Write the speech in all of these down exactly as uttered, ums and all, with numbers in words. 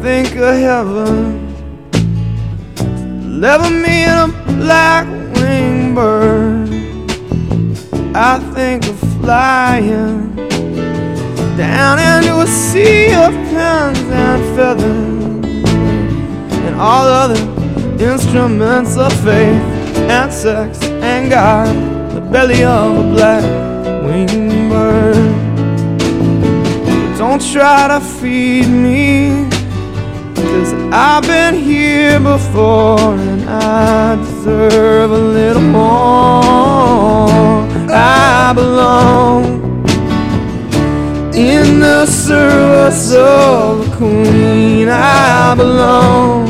think of heaven, level me in a black-winged bird. I think of flying down into a sea of pens and feathers and all other instruments of faith and sex and God, the belly of a black-winged bird. Don't try to feed me, 'cause I've been here before and I deserve a little more. I belong in the service of the Queen. I belong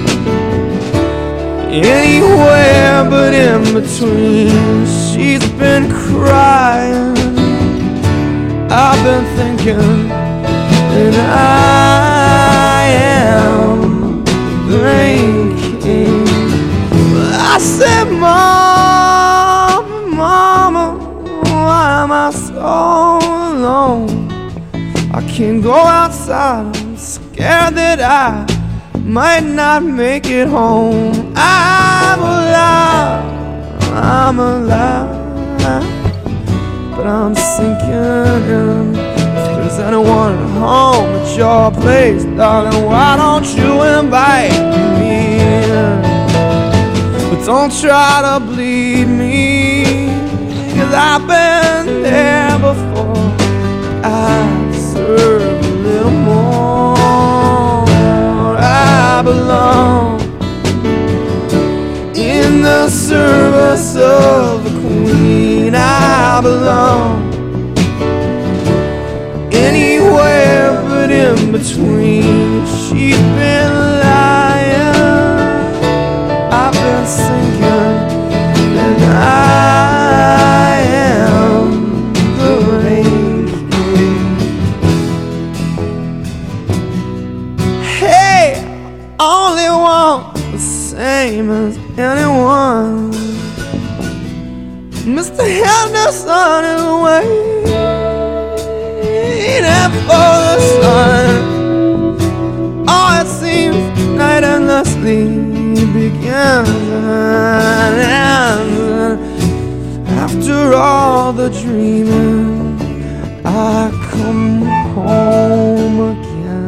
anywhere but in between. She's been crying, I've been thinking, and I am the Rain King. I said, Mama, Mama, why am I so alone? I can't go outside, I'm scared that I might not make it home. I'm alive, I'm alive, but I'm sinking in. If there's anyone at home at your place, darling, why don't you invite me in? But don't try to bleed me, 'cause I've been there before. I deserve a little more. I belong in the service of the Queen. I belong anywhere but in between. She's been lying, I've been sinking, and I am the Rain King. Hey, only want the same as anyone. Mister Henderson is waiting for the sun. Oh, it seems night endlessly begins and ends. After all the dreaming, I come home again.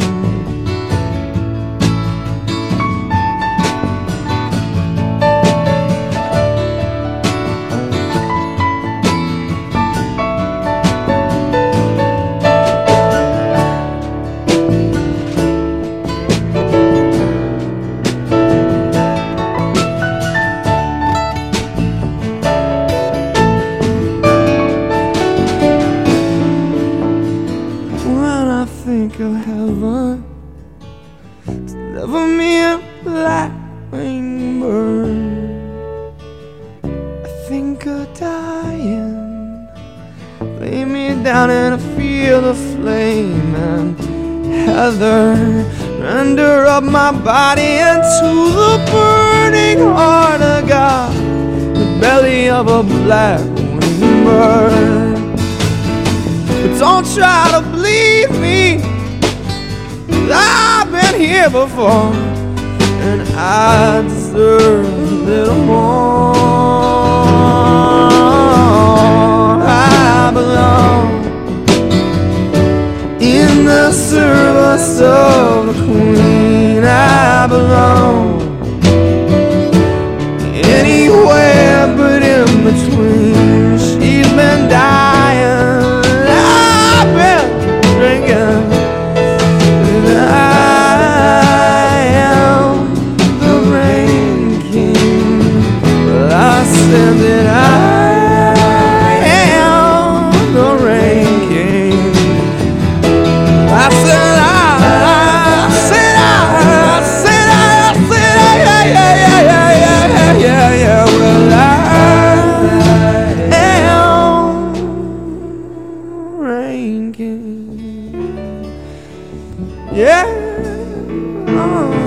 Think of heaven, deliver me a black-winged bird. I think of dying, lay me down in a field of flame and heather, render up my body into the burning heart of God, the belly of a black-winged bird. But don't try to bleed me, I've been here before and I deserve a little more. I belong in the service of the Queen. I belong anywhere but in between. She's been dying, I've been drinking, and I am the Rain King. Well, I said that I am the Rain King. I said I, I said I, I said I, I said I, yeah, yeah, yeah, yeah, yeah, yeah, yeah. Well, I Rain King. Yeah. Oh.